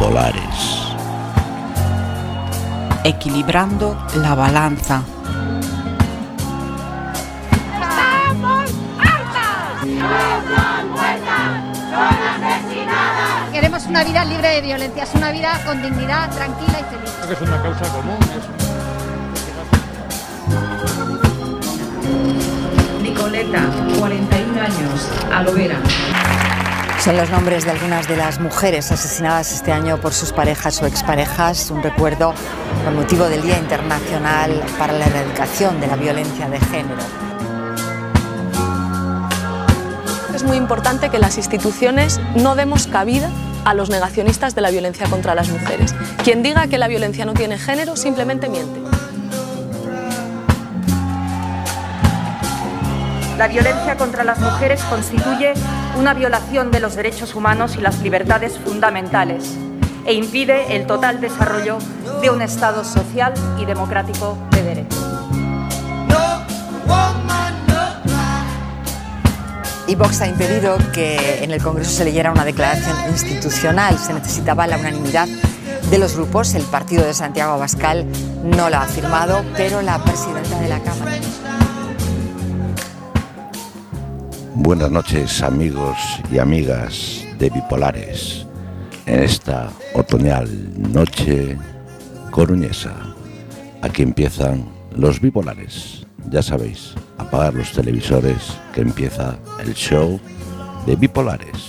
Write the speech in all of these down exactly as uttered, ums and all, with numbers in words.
Bipolares. Equilibrando la balanza. ¡Estamos hartas! ¡No son muertas! ¡Son asesinadas! Queremos una vida libre de violencias, una vida con dignidad, tranquila y feliz. Creo que es una causa común. Es... Nicoleta, cuarenta y un años, Alovera. Son los nombres de algunas de las mujeres asesinadas este año por sus parejas o exparejas, un recuerdo con motivo del Día Internacional para la Erradicación de la Violencia de Género. Es muy importante que las instituciones no demos cabida a los negacionistas de la violencia contra las mujeres. Quien diga que la violencia no tiene género simplemente miente. La violencia contra las mujeres constituye una violación de los derechos humanos y las libertades fundamentales e impide el total desarrollo de un Estado social y democrático de derecho. Y Vox ha impedido que en el Congreso se leyera una declaración institucional. Se necesitaba la unanimidad de los grupos. El partido de Santiago Abascal no la ha firmado, pero la presidenta de la Cámara. Buenas noches, amigos y amigas de Bipolares, en esta otoñal noche coruñesa. Aquí empiezan los Bipolares. Ya sabéis, apagar los televisores, que empieza el show de Bipolares.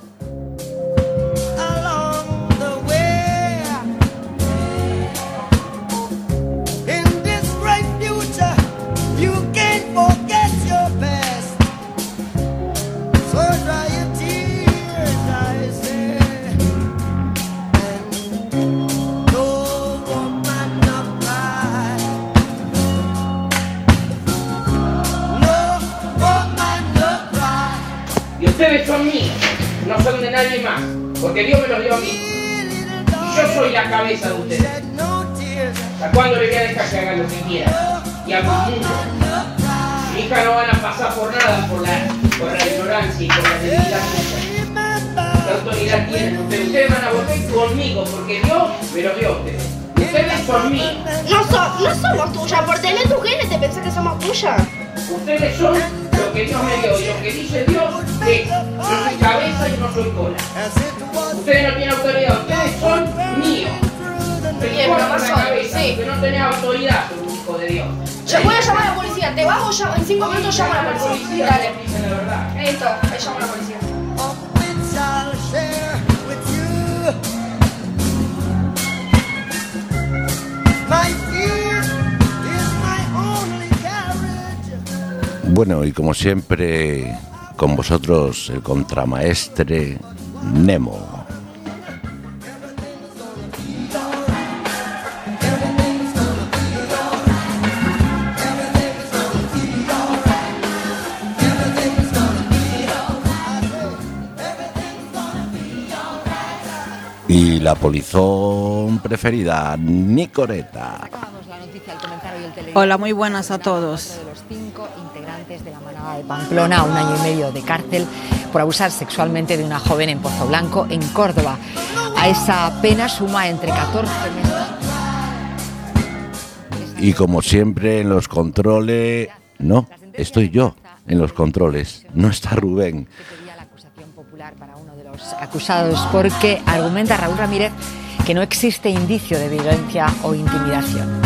Ustedes son míos, no son de nadie más, porque Dios me los dio a mí. Y yo soy la cabeza de ustedes. ¿Hasta cuándo le voy a dejar que hagan lo que quieran? Y a mi mundo. Mi hija no van a pasar por nada, por la, por la ignorancia y por la debilidad suya. ¿Qué autoridad tienen ustedes? Ustedes van a volver conmigo, porque Dios me los dio a ustedes. Ustedes son míos. No, so, no somos tuyas, por tener tu genes te pensás que somos tuyas. Ustedes son lo que Dios me dio, y lo que dice Dios es, yo soy cabeza y no soy cola. Ustedes no tienen autoridad, ustedes son míos. Ustedes son la cabeza, sí. Porque no tenés autoridad, soy un hijo de Dios. Yo voy a llamar a la policía, te bajo ya, en cinco minutos llamo a la policía. policía Dale. Dicen la verdad. Listo, te llamo a la policía. Bueno, y como siempre, con vosotros el contramaestre Nemo. Y la polizón preferida, Nicoleta. Hola, muy buenas a todos. De la manada de Pamplona, un año y medio de cárcel por abusar sexualmente de una joven en Pozo Blanco, en Córdoba. A esa pena suma entre catorce meses. Y como siempre en los controles, no, estoy yo en los controles, no está Rubén. La acusación popular para uno de los acusados porque argumenta Raúl Ramírez que no existe indicio de violencia o intimidación.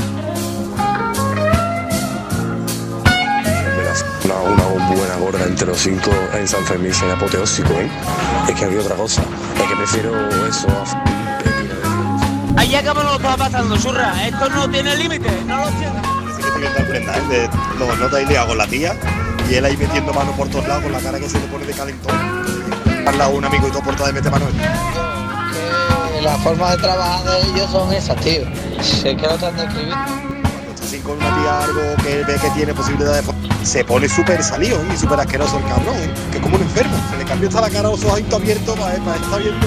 Una, una buena gorda entre los cinco en San Fermín sería apoteósico, ¿eh? Es que había otra cosa. Es que prefiero eso a... Ahí acabamos lo que estaba pasando, churra. Esto no tiene límite, no lo tiene. Sí que estoy viendo a prenda, ¿eh? De, no, no te has liado con la tía y él ahí metiendo mano por todos lados con la cara que se le pone de calentón. Al lado un amigo y todo por todas mete mano. Que las formas de trabajar de ellos son esas, tío. Sé que no te han de escribir. Así con una tía algo que ve que tiene posibilidad de... Se pone súper salido y súper asqueroso el cabrón, ¿eh? Que es como un enfermo. Se le cambió hasta la cara, los ojos abiertos para, para estar viendo...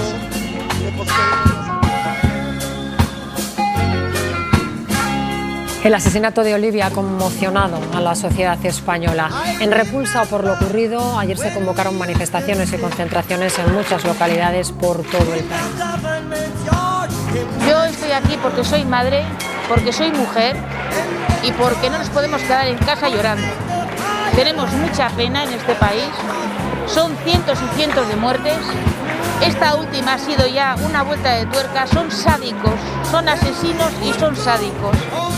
El asesinato de Olivia ha conmocionado a la sociedad española. En repulsa por lo ocurrido, ayer se convocaron manifestaciones y concentraciones en muchas localidades por todo el país. Yo estoy aquí porque soy madre, porque soy mujer y porque no nos podemos quedar en casa llorando. Tenemos mucha pena en este país, son cientos y cientos de muertes. Esta última ha sido ya una vuelta de tuerca, son sádicos, son asesinos y son sádicos.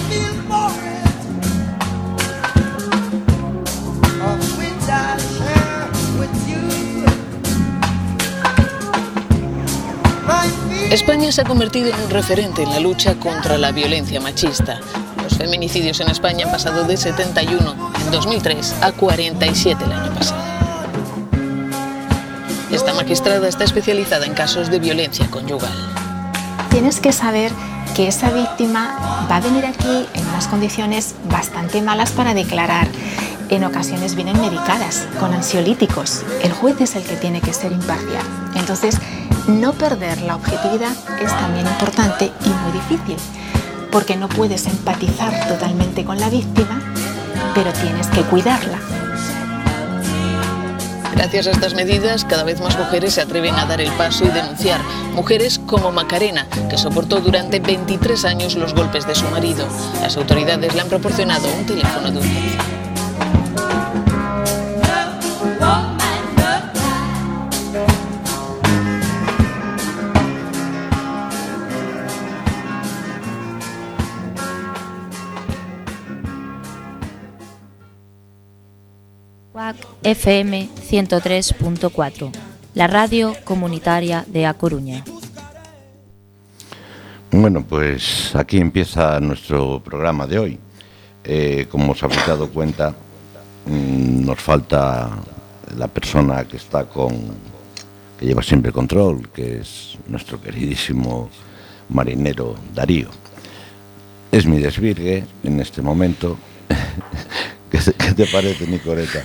España se ha convertido en un referente en la lucha contra la violencia machista. Los feminicidios en España han pasado de setenta y uno en dos mil tres a cuarenta y siete el año pasado. Esta magistrada está especializada en casos de violencia conyugal. Tienes que saber que esa víctima va a venir aquí en unas condiciones bastante malas para declarar. En ocasiones vienen medicadas con ansiolíticos. El juez es el que tiene que ser imparcial. Entonces, no perder la objetividad es también importante y muy difícil, porque no puedes empatizar totalmente con la víctima, pero tienes que cuidarla. Gracias a estas medidas, cada vez más mujeres se atreven a dar el paso y denunciar. Mujeres como Macarena, que soportó durante veintitrés años los golpes de su marido. Las autoridades le han proporcionado un teléfono de urgencia. F M ciento tres punto cuatro, la radio comunitaria de A Coruña. Bueno, pues aquí empieza nuestro programa de hoy. Eh, como os habéis dado cuenta, mmm, nos falta la persona que está con, que lleva siempre el control, que es nuestro queridísimo marinero Darío. Es mi desvirgue en este momento. ¿Qué, ¿Qué te parece, Nicoleta?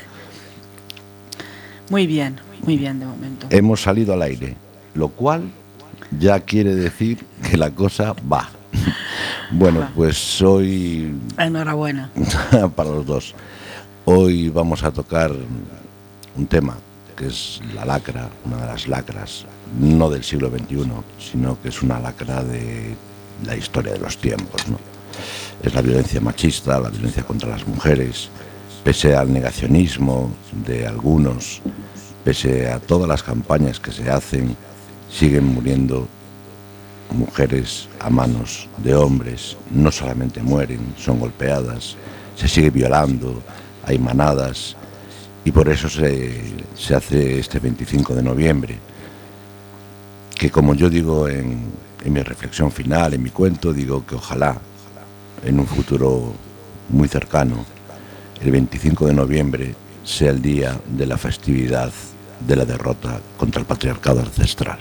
Muy bien, muy bien de momento. Hemos salido al aire, lo cual ya quiere decir que la cosa va. Bueno, pues hoy... Enhorabuena. Para los dos. Hoy vamos a tocar un tema que es la lacra, una de las lacras, no del siglo veintiuno, sino que es una lacra de la historia de los tiempos, ¿no? Es la violencia machista, la violencia contra las mujeres. Pese al negacionismo de algunos, pese a todas las campañas que se hacen, siguen muriendo mujeres a manos de hombres. No solamente mueren, son golpeadas, se sigue violando, hay manadas, y por eso se, se hace este veinticinco de noviembre, que como yo digo en, en mi reflexión final, en mi cuento, digo que ojalá en un futuro muy cercano el veinticinco de noviembre sea el día de la festividad de la derrota contra el patriarcado ancestral.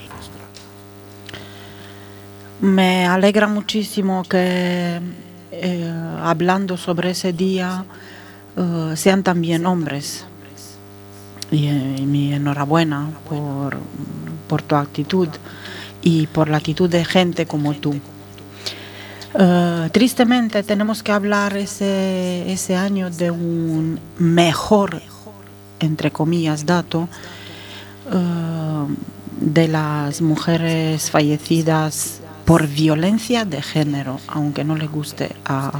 Me alegra muchísimo que eh, hablando sobre ese día uh, sean también hombres. Y, y mi enhorabuena por, por tu actitud y por la actitud de gente como tú. Uh, tristemente tenemos que hablar ese, ese año de un mejor, entre comillas, dato uh, de las mujeres fallecidas por violencia de género, aunque no le guste a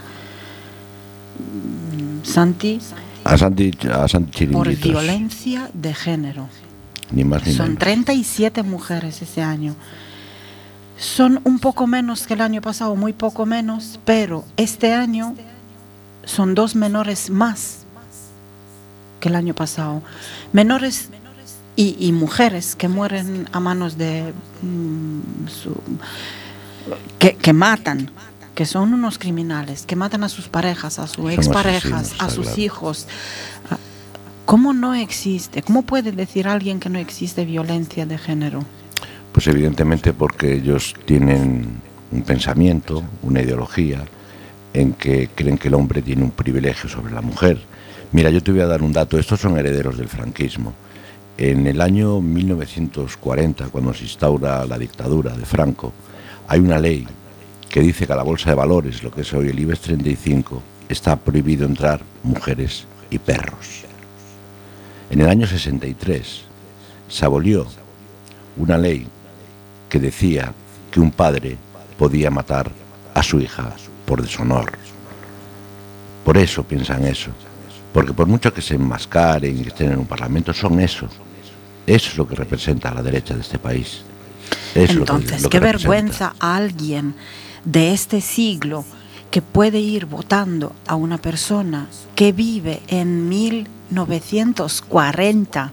Santi, a Santi, a Santi Chiringuitos. Por violencia de género. Ni más ni Son menos. treinta y siete mujeres ese año. Son un poco menos que el año pasado, muy poco menos, pero este año son dos menores más que el año pasado. Menores y, y mujeres que mueren a manos de... Mm, su, que, que matan, que son unos criminales, que matan a sus parejas, a sus exparejas, a sus claro. hijos. ¿Cómo no existe? ¿Cómo puede decir alguien que no existe violencia de género? Pues evidentemente porque ellos tienen un pensamiento, una ideología, en que creen que el hombre tiene un privilegio sobre la mujer. Mira, yo te voy a dar un dato, estos son herederos del franquismo. En el año mil novecientos cuarenta, cuando se instaura la dictadura de Franco, hay una ley que dice que a la bolsa de valores, lo que es hoy el IBEX treinta y cinco, está prohibido entrar mujeres y perros. En el año sesenta y tres se abolió una ley que decía que un padre podía matar a su hija por deshonor. Por eso piensan eso. Porque por mucho que se enmascaren y que estén en un parlamento, son eso. Eso es lo que representa a la derecha de este país. Eso Entonces, es lo que, lo qué que vergüenza a alguien de este siglo que puede ir votando a una persona que vive en mil novecientos cuarenta,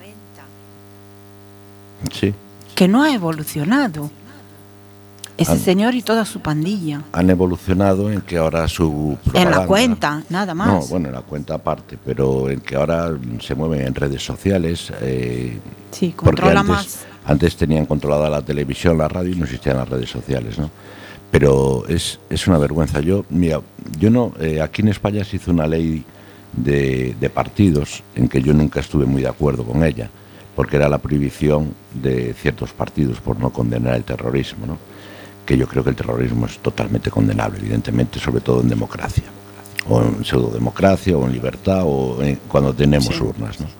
sí. que no ha evolucionado. Ese han, señor y toda su pandilla. Han evolucionado en que ahora su propaganda, en la cuenta, nada más. No, bueno, en la cuenta aparte, pero en que ahora se mueven en redes sociales. Eh, sí, controla antes, más. Antes tenían controlada la televisión, la radio y no existían las redes sociales, ¿no? Pero es, es una vergüenza. Yo, mira, yo no, eh, aquí en España se hizo una ley de, de partidos en que yo nunca estuve muy de acuerdo con ella, porque era la prohibición de ciertos partidos por no condenar el terrorismo, ¿no? Que yo creo que el terrorismo es totalmente condenable, evidentemente, sobre todo en democracia, o en pseudodemocracia, o en libertad, o en, cuando tenemos sí. urnas, ¿no?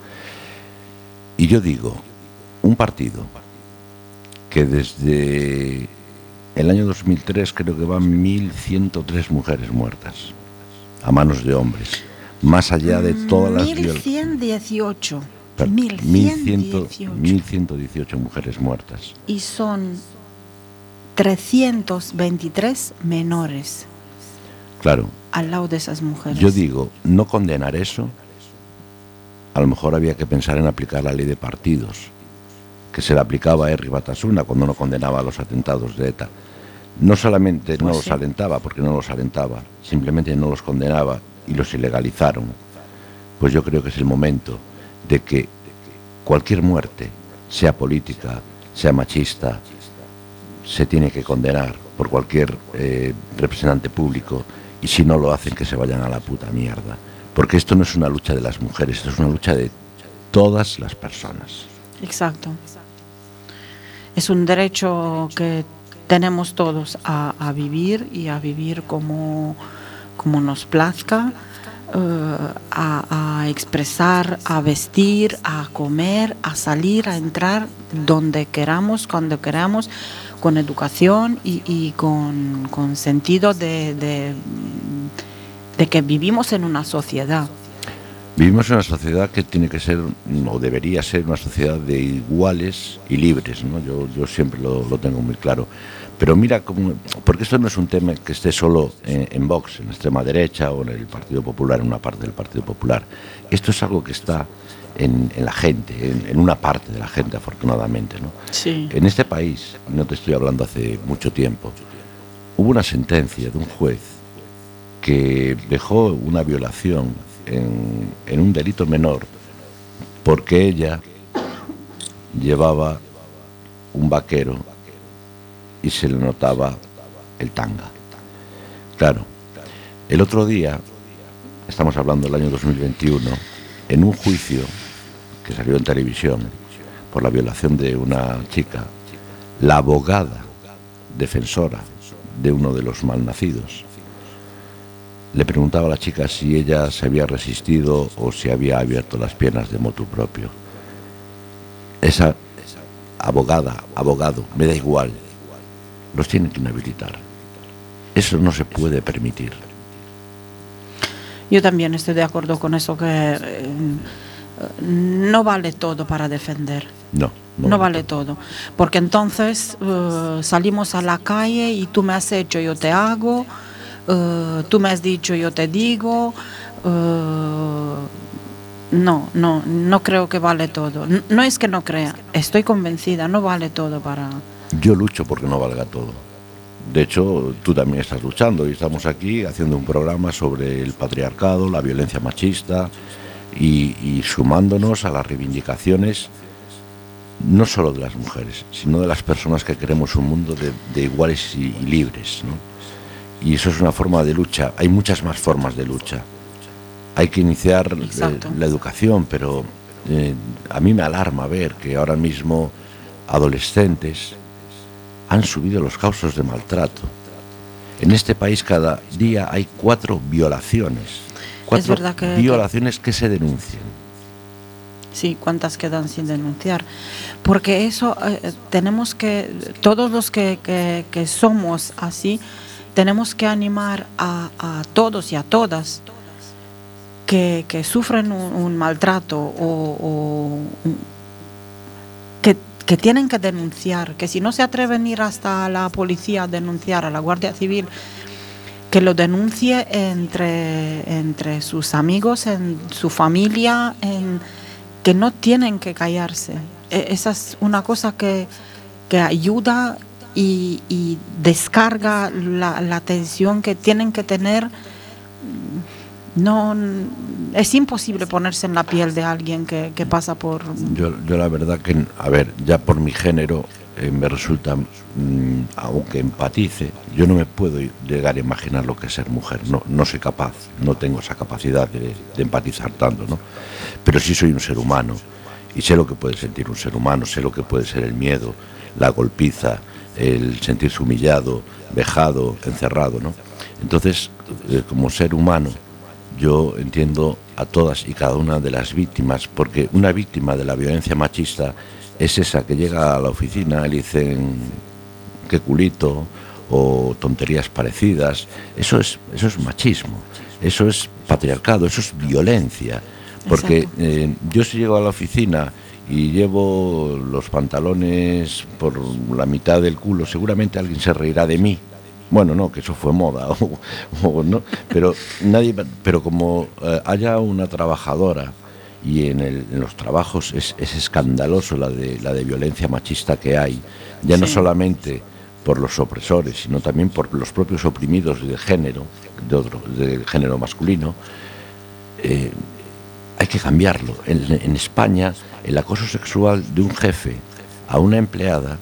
Y yo digo, un partido que desde el año dos mil tres creo que van mil ciento tres mujeres muertas a manos de hombres, más allá de todas las mil ciento dieciocho mil ciento dieciocho mujeres muertas. Y son trescientos veintitrés menores. Claro. Al lado de esas mujeres. Yo digo, no condenar eso, a lo mejor había que pensar en aplicar la ley de partidos, que se le aplicaba a Herri Batasuna cuando no condenaba los atentados de ETA. No solamente no pues los sí. alentaba, porque no los alentaba, simplemente no los condenaba y los ilegalizaron. Pues yo creo que es el momento de que cualquier muerte, sea política, sea machista, se tiene que condenar por cualquier eh, representante público, y si no lo hacen, que se vayan a la puta mierda. Porque esto no es una lucha de las mujeres, esto es una lucha de todas las personas. Exacto. Es un derecho que tenemos todos a, a vivir y a vivir como, como nos plazca, uh, a, a expresar, a vestir, a comer, a salir, a entrar donde queramos, cuando queramos, con educación y, y con, con sentido de, de, de que vivimos en una sociedad. Vivimos en una sociedad que tiene que ser, o debería ser, una sociedad de iguales y libres, ¿no? Yo, yo siempre lo, lo tengo muy claro. Pero mira, cómo, porque esto no es un tema que esté solo en, en Vox, en la extrema derecha, o en el Partido Popular, en una parte del Partido Popular. Esto es algo que está en, en la gente, en, en una parte de la gente, afortunadamente, ¿no? Sí. En este país, no te estoy hablando hace mucho tiempo, hubo una sentencia de un juez que dejó una violación En, en un delito menor porque ella llevaba un vaquero y se le notaba el tanga. Claro, el otro día, estamos hablando del año dos mil veintiuno, en un juicio que salió en televisión por la violación de una chica, la abogada defensora de uno de los malnacidos le preguntaba a la chica si ella se había resistido o si había abierto las piernas de motu propio. Esa abogada, abogado, me da igual, los tienen que inhabilitar. Eso no se puede permitir. Yo también estoy de acuerdo con eso, que eh, no vale todo para defender. No. No, no vale todo. todo, porque entonces uh, salimos a la calle y tú me has hecho, yo te hago. Uh, tú me has dicho, yo te digo. Uh, no, no, no creo que vale todo. No, no es que no crea, estoy convencida, no vale todo para... Yo lucho porque no valga todo. De hecho, tú también estás luchando y estamos aquí haciendo un programa sobre el patriarcado, la violencia machista y, y sumándonos a las reivindicaciones no solo de las mujeres, sino de las personas que queremos un mundo de, de iguales y, y libres, ¿no? Y eso es una forma de lucha. Hay muchas más formas de lucha. Hay que iniciar eh, la educación, pero eh, a mí me alarma ver que ahora mismo adolescentes han subido los casos de maltrato. En este país cada día hay cuatro violaciones. Cuatro es verdad que, violaciones que se denuncian. Sí, cuántas quedan sin denunciar. Porque eso eh, tenemos que, todos los que, que, que somos así, tenemos que animar a, a todos y a todas que, que sufren un, un maltrato o, o que, que tienen que denunciar, que si no se atreven a ir hasta la policía a denunciar, a la Guardia Civil, que lo denuncie entre, entre sus amigos, en su familia, en, que no tienen que callarse. Esa es una cosa que, que ayuda y, y descarga la, la tensión que tienen que tener. No, es imposible ponerse en la piel de alguien que, que pasa por... Yo, yo la verdad que, a ver, ya por mi género eh, me resulta, mmm, aunque empatice, yo no me puedo llegar a imaginar lo que es ser mujer, no, no soy capaz, no tengo esa capacidad de, de empatizar tanto, ¿no? Pero sí soy un ser humano y sé lo que puede sentir un ser humano, sé lo que puede ser el miedo, la golpiza, el sentirse humillado, vejado, encerrado, ¿no? Entonces, eh, como ser humano, yo entiendo a todas y cada una de las víctimas, porque una víctima de la violencia machista es esa que llega a la oficina y le dicen qué culito o tonterías parecidas. Eso es, eso es machismo, eso es patriarcado, eso es violencia. Porque eh, yo si llego a la oficina y llevo los pantalones por la mitad del culo, seguramente alguien se reirá de mí. Bueno, no, que eso fue moda, o, o, ¿no? Pero nadie, pero como eh, haya una trabajadora y en, el, en los trabajos es, es escandaloso la de la de violencia machista que hay, ya sí. No solamente por los opresores, sino también por los propios oprimidos de género, de otro, del género masculino. Eh, hay que cambiarlo. En, en España, el acoso sexual de un jefe a una empleada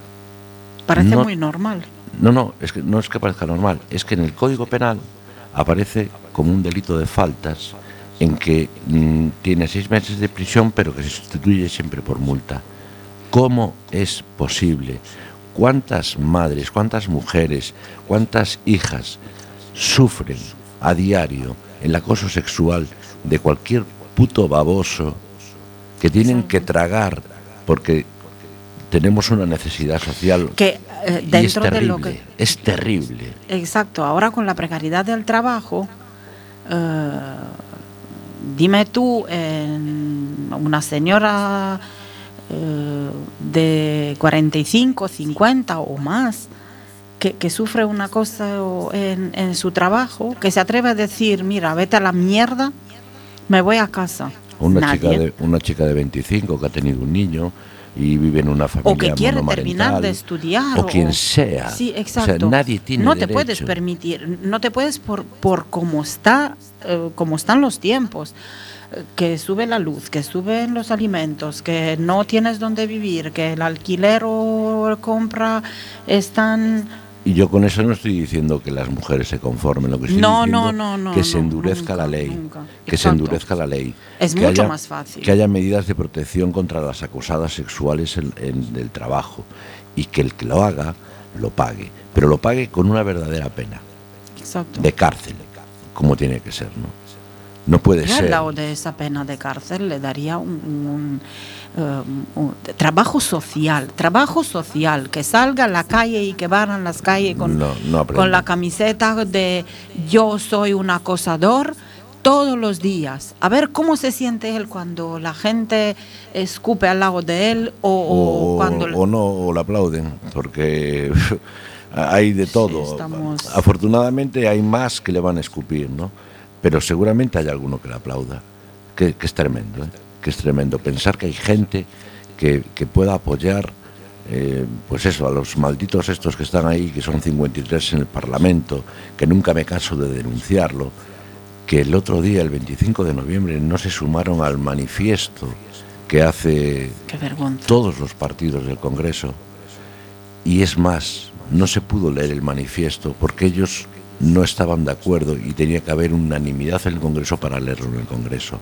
parece no, muy normal. No, no, es que no es que parezca normal, es que en el Código Penal aparece como un delito de faltas en que mmm, tiene seis meses de prisión, pero que se sustituye siempre por multa. ¿Cómo es posible? ¿Cuántas madres, cuántas mujeres, cuántas hijas sufren a diario el acoso sexual de cualquier puto baboso que tienen que tragar porque tenemos una necesidad social que eh, dentro y es terrible, de lo que es terrible. Exacto. Ahora con la precariedad del trabajo, eh, dime tú, en una señora eh, de cuarenta y cinco, cincuenta o más que, que sufre una cosa en, en su trabajo, que se atreve a decir, mira, vete a la mierda, me voy a casa. Una chica de una chica de veinticinco que ha tenido un niño y vive en una familia o que quiere terminar de estudiar o quien sea. Sí, exacto. O sea, nadie tiene no derecho. te puedes permitir, no te puedes por por cómo está eh, cómo están los tiempos, eh, que sube la luz, que suben los alimentos, que no tienes dónde vivir, que el alquiler o compra están. Y yo con eso no estoy diciendo que las mujeres se conformen, lo que estoy no, diciendo no, no, no, que se no, endurezca nunca, la ley, nunca. que Exacto. se endurezca la ley. Es que mucho haya, más fácil. Que haya medidas de protección contra las acosadas sexuales en, en el trabajo y que el que lo haga lo pague, pero lo pague con una verdadera pena. Exacto. De cárcel, como tiene que ser, ¿no? No puede Yo ser. al lado de esa pena de cárcel le daría un, un, um, un trabajo social, trabajo social, que salga a la calle y que vayan las calles con, no, no con la camiseta de yo soy un acosador todos los días. A ver cómo se siente él cuando la gente escupe al lado de él o, o, o cuando... O no, o le aplauden, porque hay de todo. Sí, estamos... Afortunadamente hay más que le van a escupir, ¿no? Pero seguramente hay alguno que le aplauda, que, que es tremendo, ¿eh? que es tremendo. Pensar que hay gente que, que pueda apoyar, eh, pues eso, a los malditos estos que están ahí, que son cincuenta y tres en el Parlamento, que nunca me canso de denunciarlo, que el otro día, el veinticinco de noviembre, no se sumaron al manifiesto que hace todos los partidos del Congreso. Y es más, no se pudo leer el manifiesto porque ellos no estaban de acuerdo y tenía que haber unanimidad en el Congreso para leerlo en el Congreso.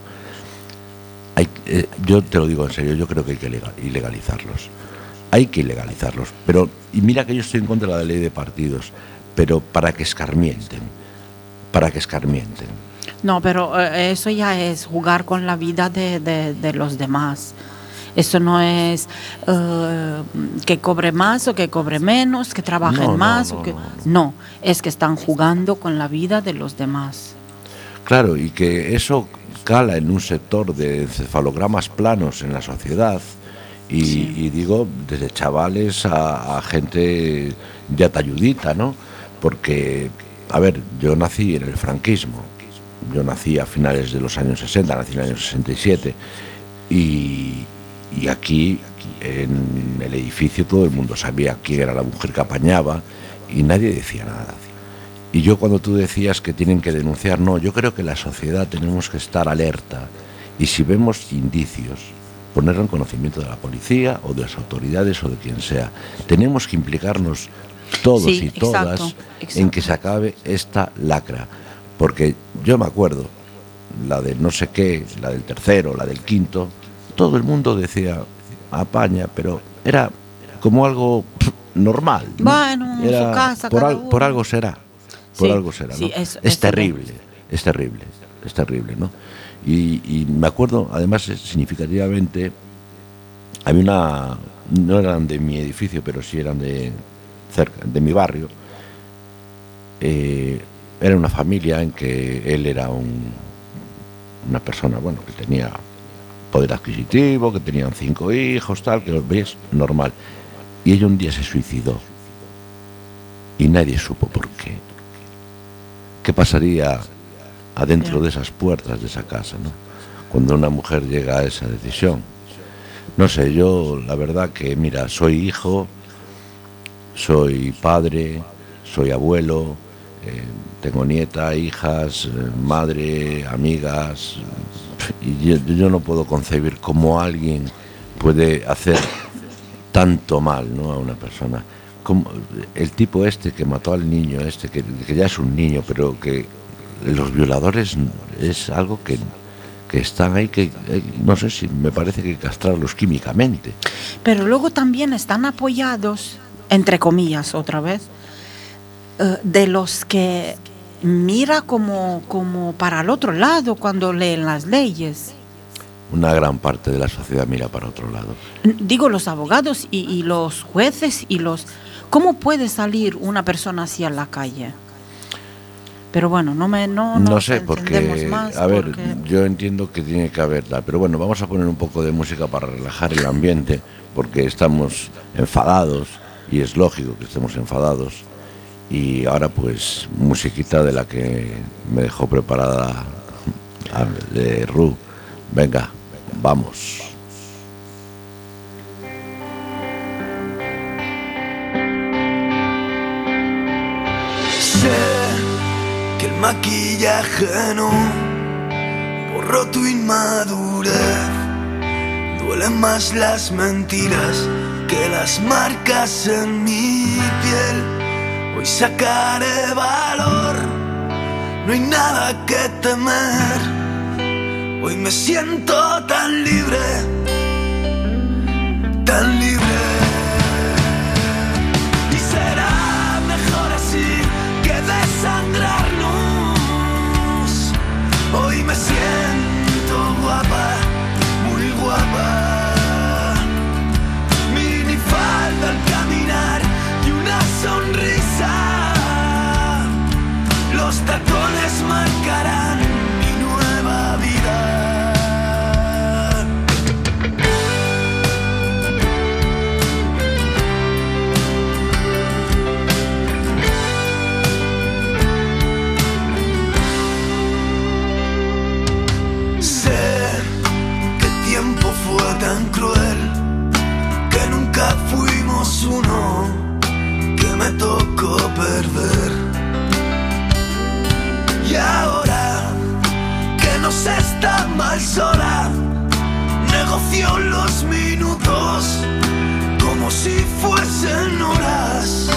Hay, eh, yo te lo digo en serio, yo creo que hay que ilegalizarlos. Hay que ilegalizarlos. Pero, y mira que yo estoy en contra de la ley de partidos, pero para que escarmienten, para que escarmienten. No, pero eh, eso ya es jugar con la vida de, de, de los demás. Eso no es uh, que cobre más o que cobre menos, que trabajen no, no, más. No, o que... no. no, es que están jugando con la vida de los demás. Claro, y que eso cala en un sector de encefalogramas planos en la sociedad. Y, sí. y digo, desde chavales a, a gente ya talludita, ¿no? Porque, a ver, yo nací en el franquismo. Yo nací a finales de los años sesenta, nací en el año sesenta y siete. Y... Y aquí, en el edificio, todo el mundo sabía quién era la mujer que apañaba y nadie decía nada. Y yo, cuando tú decías que tienen que denunciar, no, yo creo que la sociedad tenemos que estar alerta y si vemos indicios, ponerlo en conocimiento de la policía o de las autoridades o de quien sea. Tenemos que implicarnos todos sí, y todas exacto, exacto. en que se acabe esta lacra. Porque yo me acuerdo, la de no sé qué, la del tercero, la del quinto... Todo el mundo decía apaña, pero era como algo pff, normal, ¿no? Bueno, en era, su casa, por, cada al, uno. por algo será, por sí, algo será, ¿no? Sí, es, es es terrible, bien. es terrible, es terrible, ¿no? Y, y me acuerdo, además, significativamente, había una, no eran de mi edificio, pero sí eran de cerca, de mi barrio. Eh, era una familia en que él era un, una persona, bueno, que tenía poder adquisitivo, que tenían cinco hijos, tal, que los veis normal. Y ella un día se suicidó. Y nadie supo por qué. ¿Qué pasaría adentro de esas puertas de esa casa, ¿no? Cuando una mujer llega a esa decisión? No sé, yo la verdad que, mira, soy hijo, soy padre, soy abuelo, eh, tengo nieta, hijas, eh, madre, amigas... Y yo, yo no puedo concebir cómo alguien puede hacer tanto mal, ¿no?, a una persona. Como el tipo este que mató al niño este, que, que ya es un niño, pero que los violadores es algo que, que están ahí, que no sé si me parece que hay que castrarlos químicamente. Pero luego también están apoyados, entre comillas otra vez, uh, de los que... mira como, como para el otro lado cuando leen las leyes. Una gran parte de la sociedad mira para otro lado. Digo, los abogados y, y los jueces y los... ¿Cómo puede salir una persona así a la calle? Pero bueno, no me no, no sé, porque, más a ver, porque... yo entiendo que tiene que haberla, pero bueno, vamos a poner un poco de música para relajar el ambiente, porque estamos enfadados y es lógico que estemos enfadados. Y ahora pues musiquita de la que me dejó preparada de Ru. Venga, vamos. Sé que el maquillaje no borró tu inmadurez. Duelen más las mentiras que las marcas en mi piel. Hoy sacaré valor, no hay nada que temer. Hoy me siento tan libre, tan libre. Y será mejor así que desangrarnos. Hoy me siento guapa, muy guapa. Mini falda al caminar y una sonrisa. Los tacones marcarán mi nueva vida. Sé que el tiempo fue tan cruel, que nunca fuimos uno, que me tocó perder. Y ahora que no se está mal sola, negocio los minutos como si fuesen horas.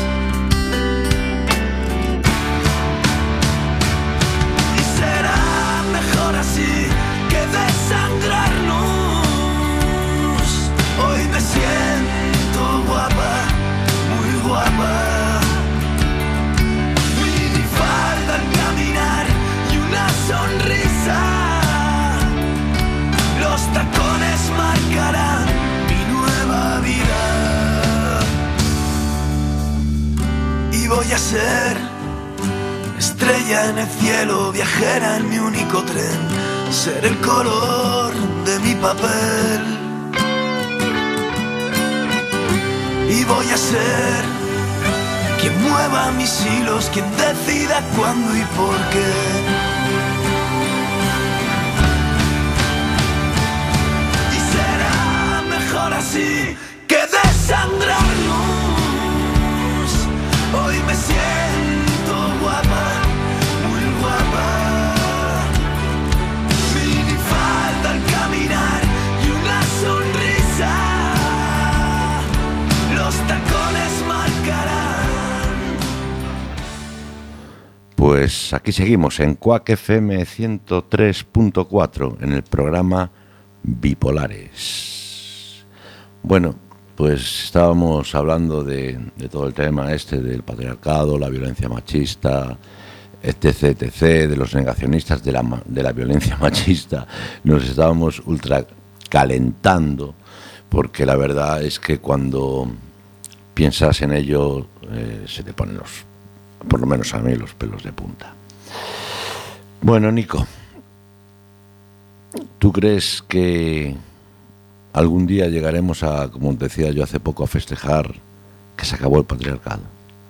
Y será mejor así que desangrarnos. Hoy me siento guapa, muy guapa. Sonríe. ser estrella en el cielo, viajera en mi único tren, ser el color de mi papel. Y voy a ser quien mueva mis hilos, quien decida cuándo y por qué. Y será mejor así que desangrarnos. Hoy me siento guapa, muy guapa. Mini falta al caminar y una sonrisa. Los tacones marcarán. Pues aquí seguimos en Quack F M ciento tres punto cuatro en el programa Bipolares. Bueno, pues estábamos hablando de, de todo el tema este del patriarcado, la violencia machista, etc, etc, de los negacionistas de la, de la violencia machista. Nos estábamos ultra calentando, porque la verdad es que cuando piensas en ello eh, se te ponen los, por lo menos a mí, los pelos de punta. Bueno, Nico, ¿tú crees que algún día llegaremos a, como decía yo hace poco, a festejar que se acabó el patriarcado?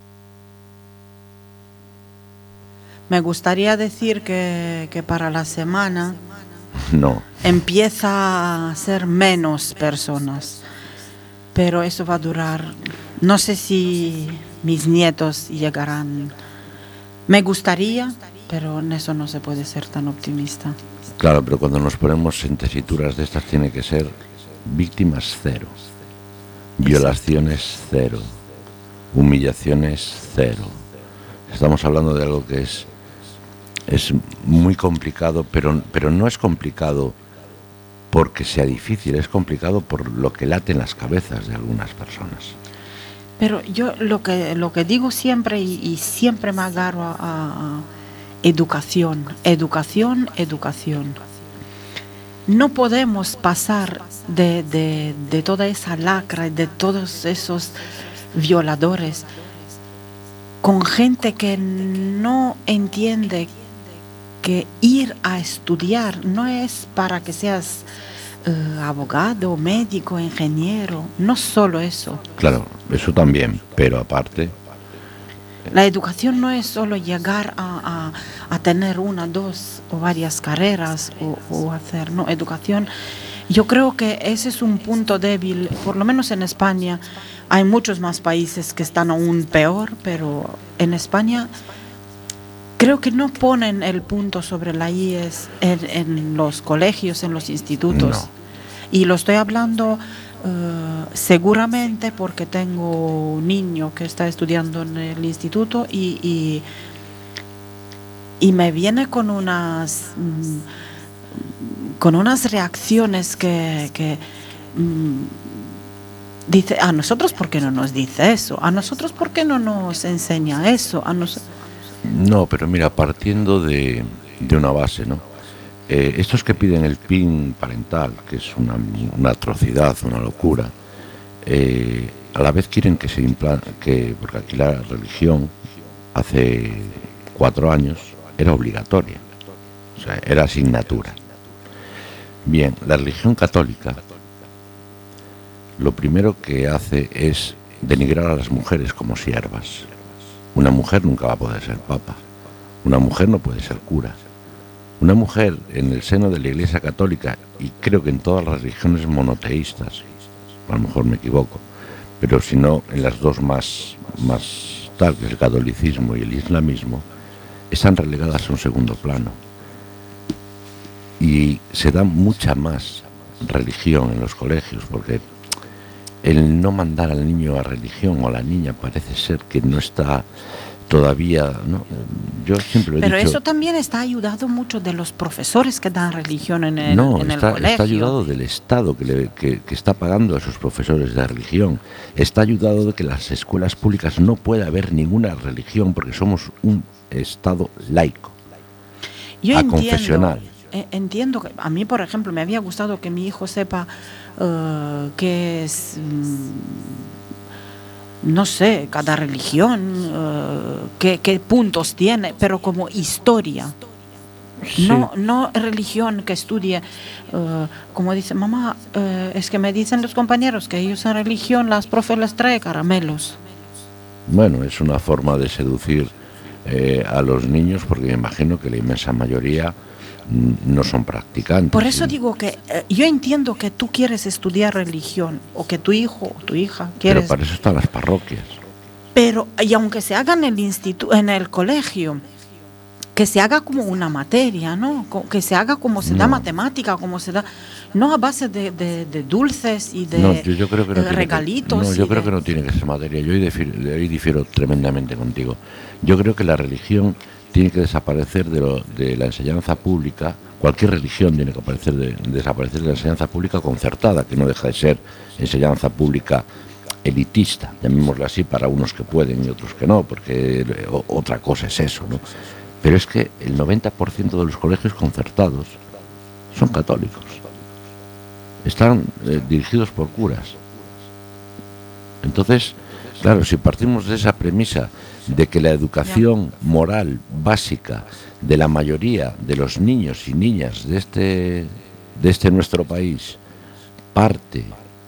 Me gustaría decir que, que para la semana no empieza a ser menos personas, pero eso va a durar, no sé si mis nietos llegarán. Me gustaría, pero en eso no se puede ser tan optimista. Claro, pero cuando nos ponemos en tesituras de estas tiene que ser víctimas cero, violaciones cero, humillaciones cero. Estamos hablando de algo que es es muy complicado, pero, pero no es complicado porque sea difícil, es complicado por lo que late en las cabezas de algunas personas. Pero yo lo que lo que digo siempre y, y siempre me agarro a, a educación, educación, educación. No podemos pasar de, de, de toda esa lacra, de todos esos violadores, con gente que no entiende que ir a estudiar no es para que seas uh, abogado, médico, ingeniero, no solo eso. Claro, eso también, pero aparte... La educación no es solo llegar a, a, a tener una, dos o varias carreras o, o hacer, no, educación. Yo creo que ese es un punto débil, por lo menos en España. Hay muchos más países que están aún peor, pero en España creo que no ponen el punto sobre la I E S en, en los colegios, en los institutos. No. Y lo estoy hablando uh, seguramente porque tengo un niño que está estudiando en el instituto y, y, y me viene con unas, mm, con unas reacciones que... que mm, dice, a nosotros ¿por qué no nos dice eso? A nosotros ¿por qué no nos enseña eso? A nos... No, pero mira, partiendo de, de una base, ¿no? Eh, estos que piden el P I N parental, que es una, una atrocidad, una locura, eh, a la vez quieren que se implante, que, porque aquí la religión hace cuatro años era obligatoria, o sea, era asignatura. Bien, la religión católica lo primero que hace es denigrar a las mujeres como siervas. Una mujer nunca va a poder ser papa, una mujer no puede ser cura. Una mujer en el seno de la Iglesia Católica, y creo que en todas las religiones monoteístas, a lo mejor me equivoco, pero si no en las dos más, más tal, que es el catolicismo y el islamismo, están relegadas a un segundo plano. Y se da mucha más religión en los colegios, porque el no mandar al niño a religión o a la niña parece ser que no está todavía, ¿no? Yo siempre lo he Pero dicho, eso también está ayudado mucho de los profesores que dan religión en el, no, en está, el colegio. está ayudado del Estado que, le, que, que está pagando a esos profesores de religión. Está ayudado de que las escuelas públicas no pueda haber ninguna religión porque somos un Estado laico, Yo a entiendo, confesional. eh, entiendo que a mí, por ejemplo, me había gustado que mi hijo sepa uh, que es... Um, no sé, cada religión, uh, qué, qué puntos tiene, pero como historia. Sí. No, no religión que estudie, uh, como dice mamá, uh, es que me dicen los compañeros que ellos en religión, las profes les trae caramelos. Bueno, es una forma de seducir eh, a los niños, porque me imagino que la inmensa mayoría no son practicantes. Por eso ¿sí? digo que eh, yo entiendo que tú quieres estudiar religión, o que tu hijo o tu hija quieres... Pero para eso están las parroquias. Pero, y aunque se haga en el instituto, en el colegio, que se haga como una materia, ¿no? Que se haga como se no. da matemática, como se da, no a base de, de, de dulces y de no, yo, yo creo que no regalitos. Que, no, yo creo de... que no tiene que ser materia. Yo ahí difiero, ahí difiero tremendamente contigo. Yo creo que la religión tiene que desaparecer de, lo, de la enseñanza pública. Cualquier religión tiene que aparecer de, desaparecer de la enseñanza pública concertada, que no deja de ser enseñanza pública elitista, llamémosla así, para unos que pueden y otros que no, porque o, otra cosa es eso, ¿no? Pero es que el noventa por ciento de los colegios concertados son católicos. Están eh, dirigidos por curas. Entonces, claro, si partimos de esa premisa de que la educación moral básica de la mayoría de los niños y niñas de este, de este nuestro país parte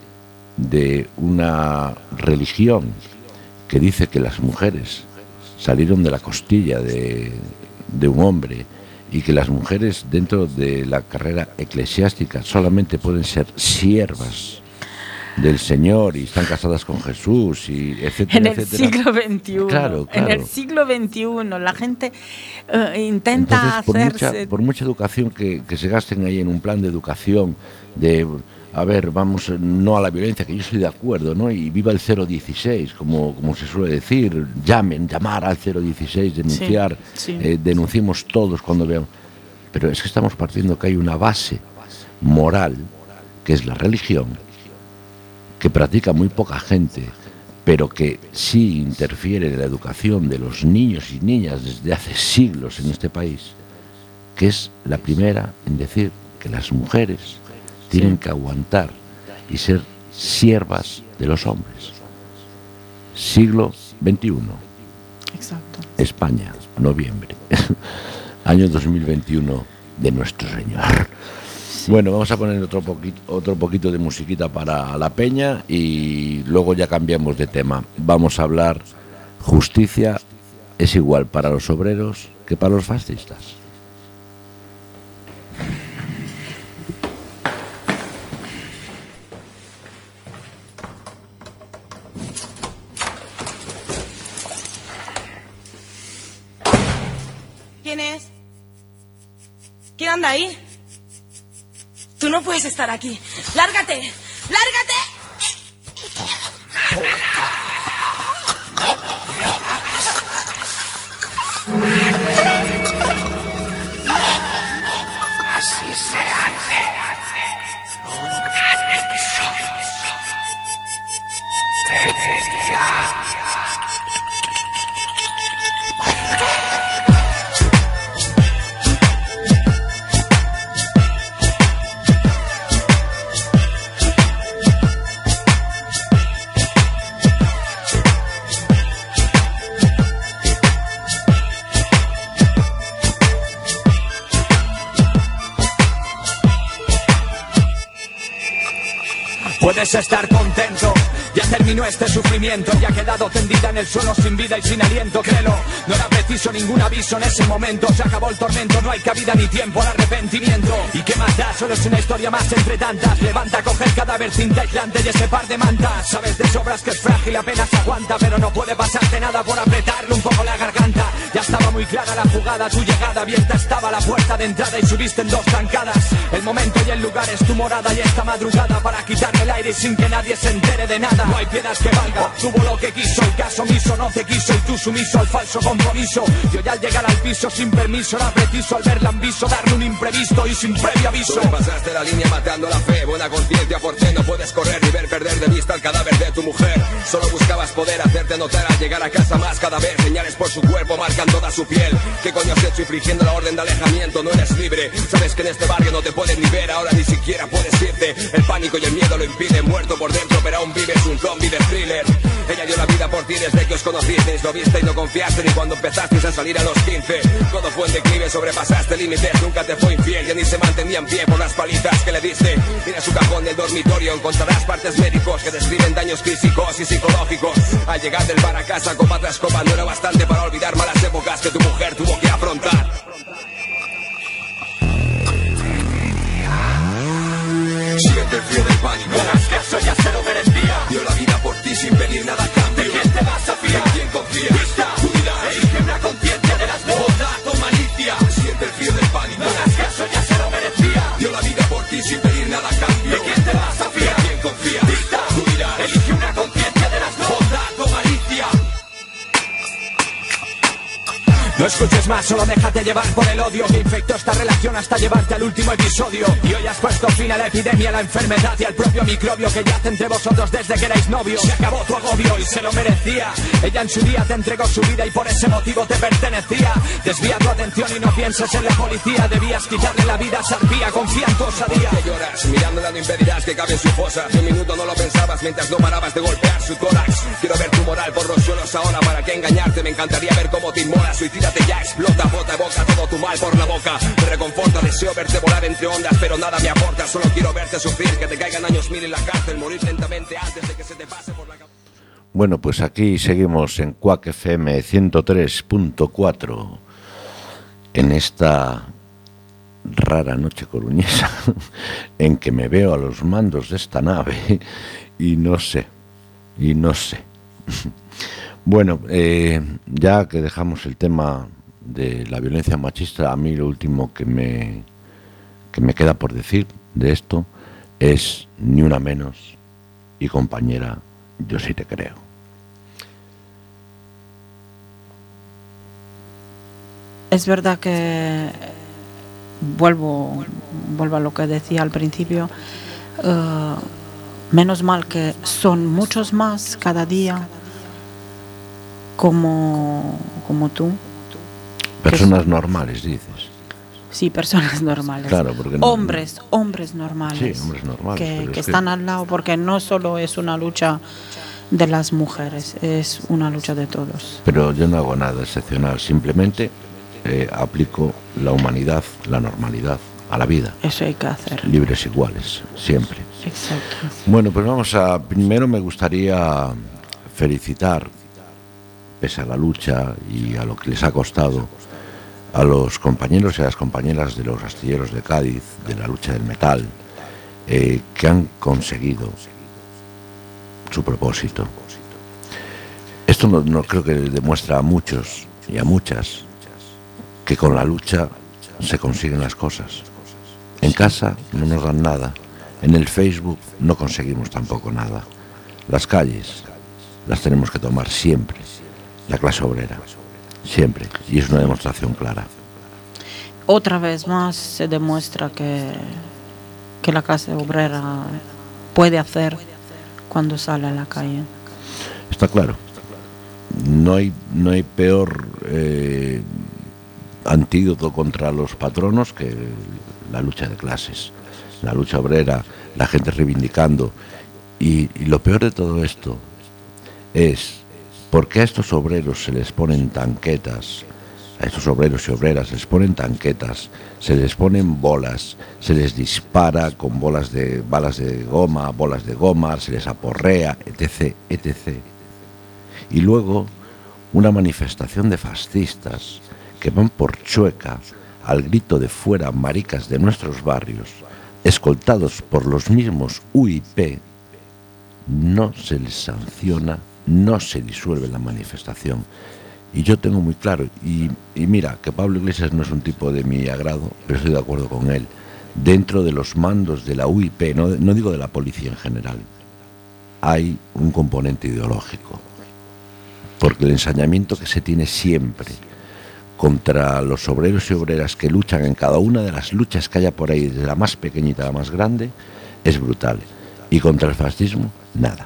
de una religión que dice que las mujeres salieron de la costilla de, de un hombre y que las mujeres dentro de la carrera eclesiástica solamente pueden ser siervas del Señor y están casadas con Jesús y etcétera, en el etcétera. siglo veintiuno, claro, claro. En el siglo veintiuno la gente uh, intenta Entonces, por hacerse... Mucha, por mucha educación que, que se gasten ahí en un plan de educación de... A ver, vamos, no a la violencia, que yo estoy de acuerdo, ¿no? Y viva el cero dieciséis, como, como se suele decir, llamen, llamar al cero dieciséis, denunciar, sí, sí. Eh, denunciemos todos cuando veamos. Pero es que estamos partiendo que hay una base moral, que es la religión, que practica muy poca gente, pero que sí interfiere en la educación de los niños y niñas desde hace siglos en este país, que es la primera en decir que las mujeres tienen que aguantar y ser siervas de los hombres. Siglo veintiuno. Exacto. España, noviembre. Año dos mil veintiuno de nuestro Señor. Sí. Bueno, vamos a poner otro poquito, otro poquito de musiquita para la peña y luego ya cambiamos de tema. Vamos a hablar justicia es igual para los obreros que para los fascistas. ¿Quién es? ¿Quién anda ahí? Tú no puedes estar aquí. ¡Lárgate! ¡Lárgate! Así se hace. Debería. Puedes estar contento, ya terminó este sufrimiento, ya ha quedado tendida en el suelo sin vida y sin aliento, créelo, no era preciso ningún aviso en ese momento, se acabó el tormento, no hay cabida ni tiempo al arrepentimiento, y qué más da, solo es una historia más entre tantas, levanta, coge el cadáver, cinta aislante y ese par de mantas, sabes de sobras que es frágil, apenas aguanta, pero no puede pasarte nada por apretarle un poco la garganta, ya estaba muy clara la jugada, tu llegada, abierta estaba la puerta de entrada y subiste en dos zancadas, el momento y el lugar es tu morada y esta madrugada para quitarme el aire sin que nadie se entere de nada. No hay piedad que valga, obtuvo lo que quiso. El caso omiso no te quiso y tú sumiso al falso compromiso. Yo ya al llegar al piso sin permiso era preciso al verla ambiso darle un imprevisto y sin previo aviso. Tú pasaste la línea matando la fe, buena conciencia por ti no puedes correr ni ver perder de vista el cadáver de tu mujer. Solo buscabas poder hacerte notar al llegar a casa más cada vez. Señales por su cuerpo marcan toda su piel. ¿Qué coño has hecho infringiendo la orden de alejamiento? No eres libre, sabes que en este barrio no te pueden ni ver. Ahora ni siquiera puedes irte, el pánico y el miedo lo impiden. Muerto por dentro pero aún vives un zombie de thriller. Ella dio la vida por ti desde que os conocisteis. Lo viste y no confiaste ni cuando empezasteis a salir a los quince. Todo fue en declive, sobrepasaste límites. Nunca te fue infiel, ya ni se mantenía en pie por las palizas que le diste. Mira su cajón del dormitorio, encontrarás partes médicos que describen daños físicos y psicológicos. Al llegar del bar a casa, copa tras copa, no era bastante para olvidar malas épocas que tu mujer tuvo que afrontar. Siente el frío del pánico. Verás que eso ya se lo merecía. Dio la vida por ti sin pedir nada a cambio. ¿De quién te vas a fiar? ¿En quién confías? Vista, tú dirás. Elige una conciencia de las dos. Bondad o malicia. Siente el frío del pánico. Verás que eso ya se lo merecía. Dio la vida por ti sin pedir nada a cambio. ¿De quién te vas a fiar? ¿En quién confías? Vista, tú dirás. Elige una conciencia de las dos. Bondad o malicia. No escuches más, solo déjate llevar por el odio que infectó esta relación hasta llevarte al último episodio. Y hoy has puesto fin a la epidemia, a la enfermedad y al propio microbio que yace entre vosotros desde que erais novios. Se acabó tu agobio y se lo merecía. Ella en su día te entregó su vida y por ese motivo te pertenecía. Desvía tu atención y no pienses en la policía. Debías quitarle la vida a esa arpía, confía en tu osadía. ¿Por qué lloras? Mirándola no impedirás que cabe en su fosa. Un minuto no lo pensabas mientras no parabas de golpear su tórax. Quiero ver tu moral por los suelos ahora, para qué engañarte. Me encantaría ver cómo te inmolas. Suicídate ya, explota, bota, boca todo tu mal por la boca. Me reconforta, deseo verte volar entre ondas, pero nada me aporta. Solo quiero verte sufrir, que te caigan años mil en la cárcel, morir lentamente antes de que se te pase por la cabeza. Bueno, pues aquí seguimos en Quack F M ciento tres punto cuatro en esta rara noche coruñesa en que me veo a los mandos de esta nave y no sé, y no sé. Bueno, eh, ya que dejamos el tema de la violencia machista, a mí lo último que me, que me queda por decir de esto es ni una menos y compañera, yo sí te creo. Es verdad que vuelvo, vuelvo a lo que decía al principio, uh, menos mal que son muchos más cada día como, como tú. Personas normales, dices. Sí, personas normales. Claro, porque no, hombres, hombres normales. Sí, hombres normales. Que, que es están que... al lado, porque no solo es una lucha de las mujeres, es una lucha de todos. Pero yo no hago nada excepcional, simplemente eh, aplico la humanidad, la normalidad a la vida. Eso hay que hacer. Libres iguales, siempre. Exacto. Bueno, pues vamos a... Primero me gustaría felicitar, pese a la lucha y a lo que les ha costado, a los compañeros y a las compañeras de los astilleros de Cádiz, de la lucha del metal, eh, que han conseguido su propósito. Esto no, no creo que demuestra a muchos y a muchas que con la lucha se consiguen las cosas. En casa no nos dan nada, en el Facebook no conseguimos tampoco nada. Las calles las tenemos que tomar siempre, la clase obrera, siempre, y es una demostración clara. Otra vez más se demuestra que, que la clase obrera puede hacer cuando sale a la calle. Está claro. No hay, no hay peor eh, antídoto contra los patronos que la lucha de clases, la lucha obrera, la gente reivindicando. Y, y lo peor de todo esto es por qué a estos obreros se les ponen tanquetas, a estos obreros y obreras se les ponen tanquetas, se les ponen bolas, se les dispara con bolas de balas de goma, bolas de goma, se les aporrea, etc, etcétera. Y luego una manifestación de fascistas que van por Chueca al grito de fuera maricas de nuestros barrios, escoltados por los mismos U I P, no se les sanciona, no se disuelve la manifestación. Y yo tengo muy claro, y, y mira, que Pablo Iglesias no es un tipo de mi agrado, pero estoy de acuerdo con él, dentro de los mandos de la U I P, no, no digo de la policía en general, hay un componente ideológico, porque el ensañamiento que se tiene siempre contra los obreros y obreras que luchan en cada una de las luchas que haya por ahí, desde la más pequeñita a la más grande, es brutal, y contra el fascismo, nada.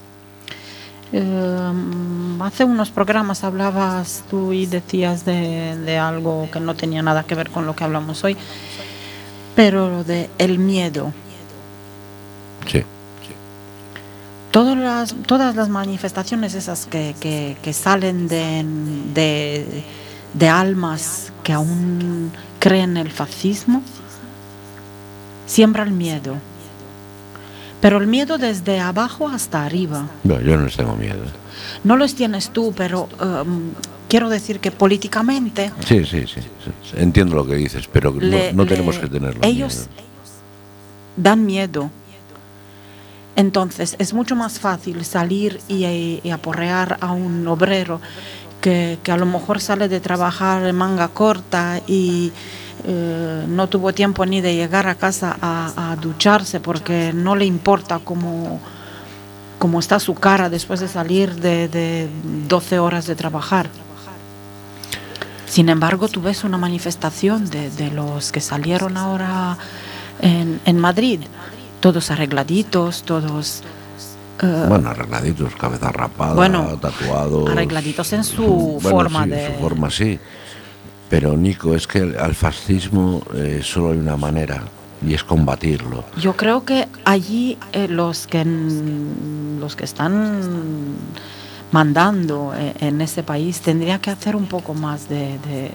Eh, hace unos programas hablabas tú y decías de, de algo que no tenía nada que ver con lo que hablamos hoy, pero de el miedo. Sí. Todas las, todas las manifestaciones esas que, que, que salen de, de, de almas que aún creen en el fascismo, siembran miedo. Pero el miedo desde abajo hasta arriba. No, yo no les tengo miedo. No los tienes tú, pero um, quiero decir que políticamente... Sí, sí, sí, sí. Entiendo lo que dices, pero le, no, no le, tenemos que tenerlo. Ellos miedo. dan miedo. Entonces es mucho más fácil salir y, y aporrear a un obrero que, que a lo mejor sale de trabajar en manga corta y eh, no tuvo tiempo ni de llegar a casa a, a ducharse porque no le importa cómo, cómo está su cara después de salir de, de doce horas de trabajar. Sin embargo, tú ves una manifestación de, de los que salieron ahora en, en Madrid. Todos arregladitos, todos... Uh, bueno, arregladitos, cabeza rapada, bueno, tatuados... Arregladitos en su bueno, forma sí, de... en su forma, sí. Pero, Nico, es que al fascismo eh, solo hay una manera, y es combatirlo. Yo creo que allí eh, los, que, los que están mandando eh, en ese país tendrían que hacer un poco más de... de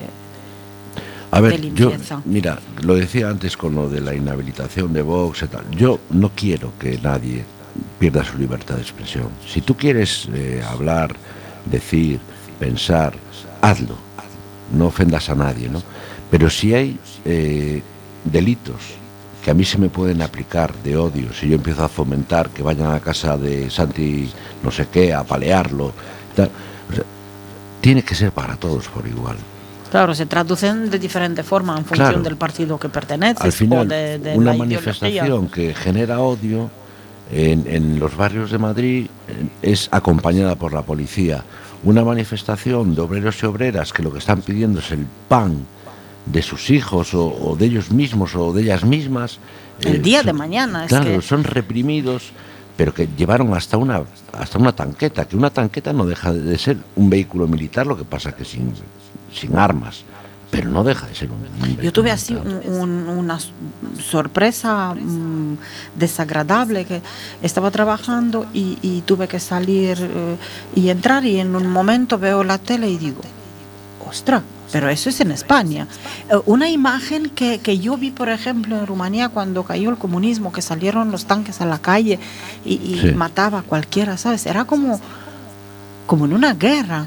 A ver, yo, mira, lo decía antes con lo de la inhabilitación de Vox y tal. Yo no quiero que nadie pierda su libertad de expresión. Si tú quieres eh, hablar, decir, pensar, hazlo. No ofendas a nadie, ¿no? Pero si hay eh, delitos que a mí se me pueden aplicar de odio, si yo empiezo a fomentar que vayan a casa de Santi no sé qué, a palearlo, tal, o sea, tiene que ser para todos por igual. Claro, se traducen de diferente forma en función Claro. del partido que perteneces. Al final, o de, de una la manifestación ideología. que genera odio en, en los barrios de Madrid eh, es acompañada por la policía. Una manifestación de obreros y obreras que lo que están pidiendo es el pan de sus hijos o, o de ellos mismos o de ellas mismas. El eh, día son- de mañana. Es Claro, que son reprimidos, pero que llevaron hasta una hasta una tanqueta, que una tanqueta no deja de ser un vehículo militar, lo que pasa que sin, sin armas, pero no deja de ser un, un yo tuve así un- un- una s- sorpresa mm, desagradable, que estaba trabajando y, y tuve que salir eh, y entrar, y en un momento veo la tele y digo, ostras, pero eso es en España. Eh, una imagen que, que yo vi, por ejemplo, en Rumanía cuando cayó el comunismo, que salieron los tanques a la calle y, y Sí. mataba a cualquiera, ¿sabes? Era como, como en una guerra.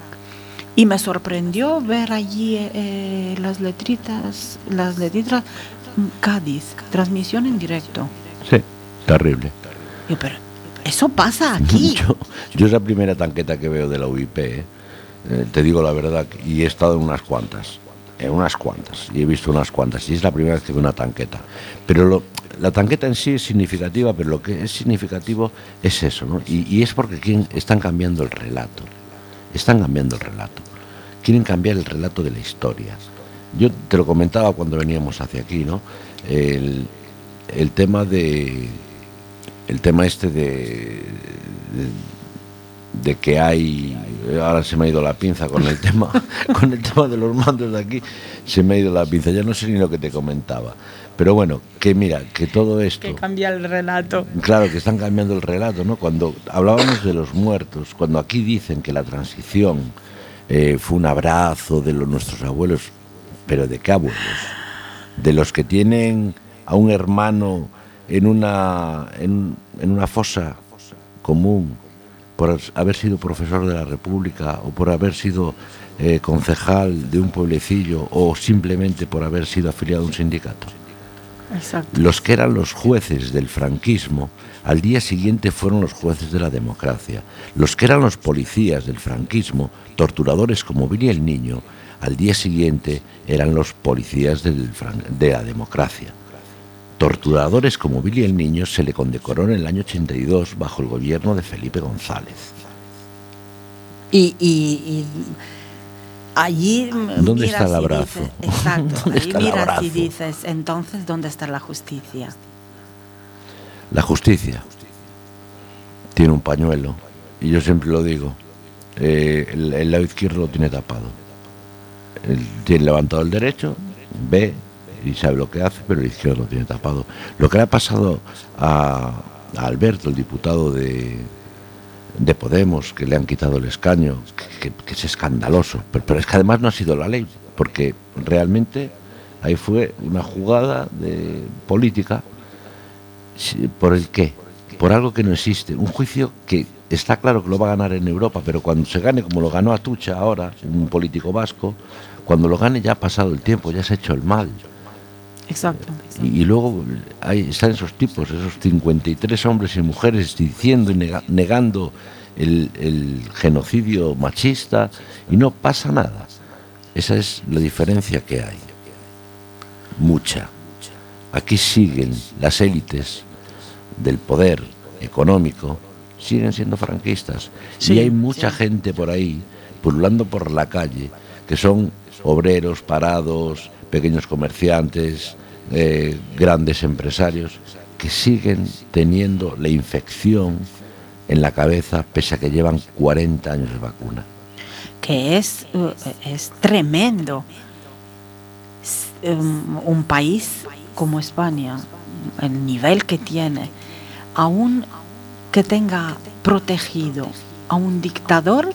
Y me sorprendió ver allí eh, las letritas, las letritas mm, Cádiz, transmisión en directo. Sí, terrible. Yo, pero eso pasa aquí. Yo, yo es la primera tanqueta que veo de la U I P, ¿eh? Eh, te digo la verdad, y he estado en unas cuantas, en unas cuantas, y he visto unas cuantas, y es la primera vez que veo una tanqueta. Pero lo, la tanqueta en sí es significativa, pero lo que es significativo es eso, ¿no? Y, y es porque quieren, están cambiando el relato, están cambiando el relato, quieren cambiar el relato de la historia. Yo te lo comentaba cuando veníamos hacia aquí, ¿no? El, el tema de, el tema este de, de de que hay, ahora se me ha ido la pinza con el tema con el tema de los mandos de aquí, se me ha ido la pinza, ya no sé ni lo que te comentaba, pero bueno, que mira, que todo esto, Que cambia el relato. claro, que están cambiando el relato, ¿no? Cuando hablábamos de los muertos, cuando aquí dicen que la transición eh, fue un abrazo de los, nuestros abuelos, pero ¿de qué abuelos? De los que tienen a un hermano en una en, en una fosa común por haber sido profesor de la República o por haber sido eh, concejal de un pueblecillo o simplemente por haber sido afiliado a un sindicato. Exacto. Los que eran los jueces del franquismo al día siguiente fueron los jueces de la democracia. Los que eran los policías del franquismo, torturadores como Billy el Niño, al día siguiente eran los policías del fran- de la democracia. Torturadores como Billy el Niño se le condecoró en el año ochenta y dos bajo el gobierno de Felipe González. Y, y, y allí mm, ¿Dónde miras está el y abrazo? dices- exacto, ¿Dónde ahí está el miras abrazo? y dices, entonces, ¿dónde está la justicia? La justicia tiene un pañuelo, y yo siempre lo digo, eh, el, el lado izquierdo lo tiene tapado. Él tiene levantado el derecho, ve y sabe lo que hace, pero el izquierdo lo tiene tapado. Lo que le ha pasado a, a Alberto, el diputado de, de Podemos, que le han quitado el escaño, que, que, que es escandaloso, pero, pero es que además no ha sido la ley, porque realmente ahí fue una jugada de política. ¿Por el qué? Por algo que no existe, un juicio que está claro que lo va a ganar en Europa, pero cuando se gane, como lo ganó Atucha ahora, un político vasco, cuando lo gane ya ha pasado el tiempo, ya se ha hecho el mal. Exacto. Y, y luego ahí están esos tipos, esos cincuenta y tres hombres y mujeres diciendo y nega, negando el, el genocidio machista, y no pasa nada. Esa es la diferencia que hay. Mucha. Aquí siguen las élites del poder económico, siguen siendo franquistas. Sí, y hay mucha sí. gente por ahí, pululando por la calle, que son obreros, parados, pequeños comerciantes, eh, grandes empresarios, que siguen teniendo la infección en la cabeza, pese a que llevan cuarenta años de vacuna. Que es, es tremendo. Un, un país como España, el nivel que tiene, aún que tenga protegido a un dictador,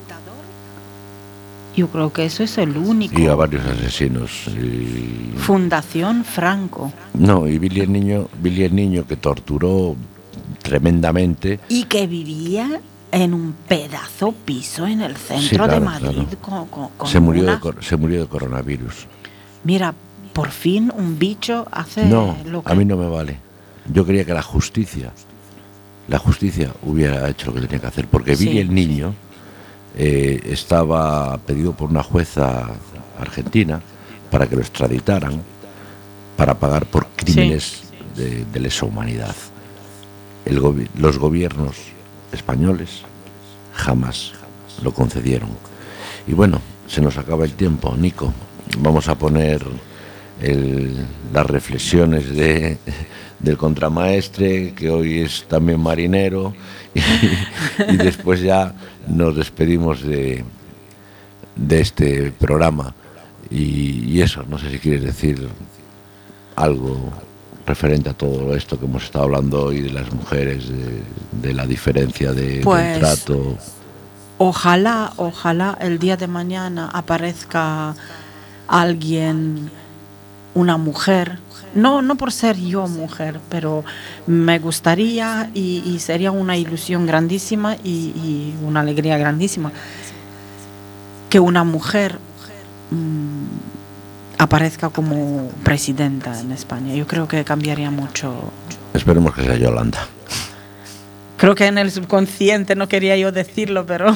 yo creo que eso es el único. Y a varios asesinos. Y... Fundación Franco. No, y Billy el Niño, Billy el Niño que torturó tremendamente. Y que vivía en un pedazo piso en el centro sí, claro, de Madrid. Claro. Con, con, con se, murió una... de, se murió de coronavirus. Mira, por fin un bicho hace no, lo que... a mí no me vale. Yo quería que la justicia, la justicia hubiera hecho lo que tenía que hacer, porque sí, Billy el Niño sí. eh, estaba pedido por una jueza argentina para que lo extraditaran para pagar por crímenes sí. de, de lesa humanidad. El gobi- los gobiernos españoles jamás lo concedieron. Y bueno, se nos acaba el tiempo, Nico. Vamos a poner el, las reflexiones de, del contramaestre, que hoy es también marinero, y, y después ya nos despedimos de, de este programa. Y, y eso, no sé si quieres decir algo referente a todo esto que hemos estado hablando hoy de las mujeres, de, de la diferencia de, pues, del trato. Ojalá, ojalá el día de mañana aparezca alguien, una mujer, no, no por ser yo mujer, pero me gustaría y, y sería una ilusión grandísima y, y una alegría grandísima que una mujer mmm, aparezca como presidenta en España. Yo creo que cambiaría mucho. Esperemos que sea Yolanda. Creo que en el subconsciente no quería yo decirlo, pero...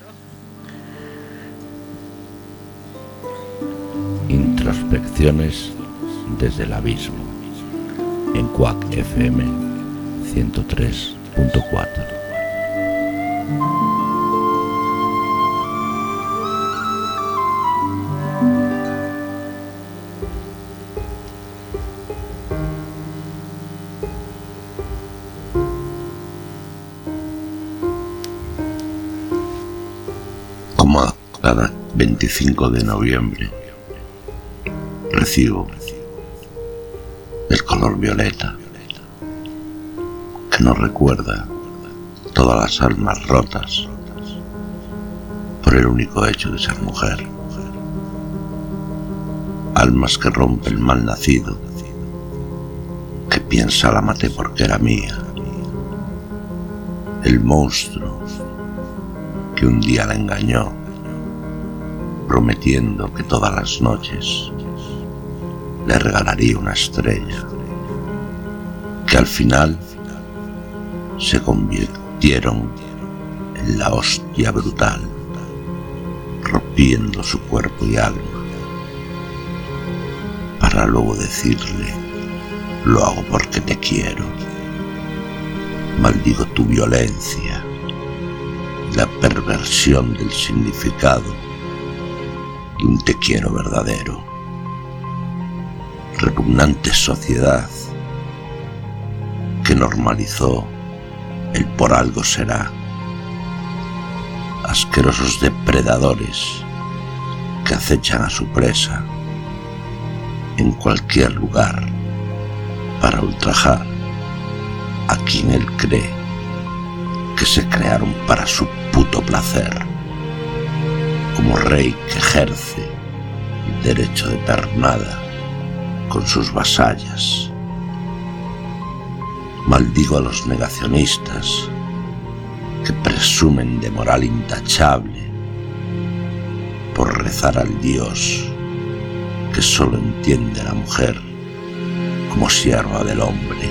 Introspecciones desde el abismo, en Quack F M ciento tres punto cuatro. Como cada veinticinco de noviembre recibo el color violeta que nos recuerda todas las almas rotas por el único hecho de ser mujer, almas que rompe el mal nacido, que piensa la maté porque era mía, el monstruo que un día la engañó prometiendo que todas las noches le regalaría una estrella, que al final se convirtieron en la hostia brutal, rompiendo su cuerpo y alma, para luego decirle: lo hago porque te quiero. Maldigo tu violencia, la perversión del significado de un te quiero verdadero. Repugnante sociedad que normalizó el por algo será. Asquerosos depredadores que acechan a su presa en cualquier lugar para ultrajar a quien él cree que se crearon para su puto placer, como rey que ejerce el derecho de pernada con sus vasallas. Maldigo a los negacionistas que presumen de moral intachable por rezar al Dios que solo entiende a la mujer como sierva del hombre.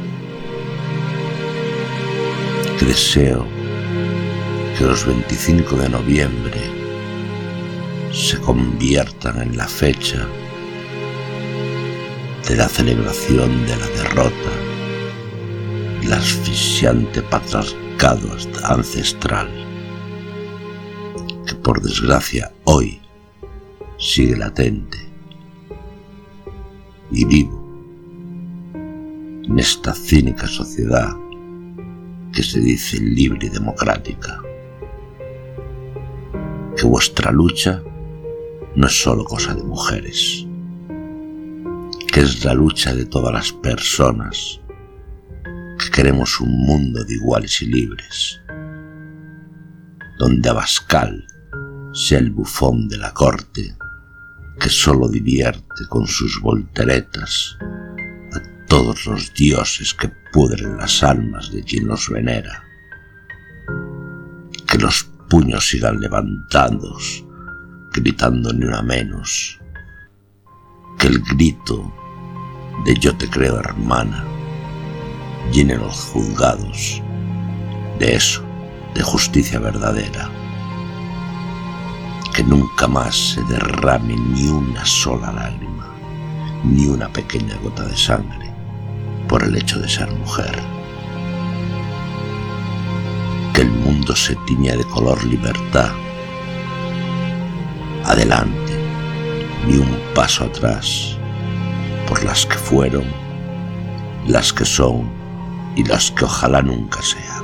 Que deseo que los veinticinco de noviembre se conviertan en la fecha de la celebración de la derrota del asfixiante patriarcado ancestral, que por desgracia hoy sigue latente y vivo en esta cínica sociedad que se dice libre y democrática. Que vuestra lucha no es solo cosa de mujeres, que es la lucha de todas las personas que queremos un mundo de iguales y libres, donde Abascal sea el bufón de la corte que solo divierte con sus volteretas a todos los dioses que pudren las almas de quien los venera. Que los puños sigan levantados, gritando ni una menos. Que el grito de yo te creo hermana llene los juzgados de eso, de justicia verdadera. Que nunca más se derrame ni una sola lágrima, ni una pequeña gota de sangre por el hecho de ser mujer. Que el mundo se tiña de color libertad. Adelante, ni un paso atrás, por las que fueron, las que son y las que ojalá nunca sean.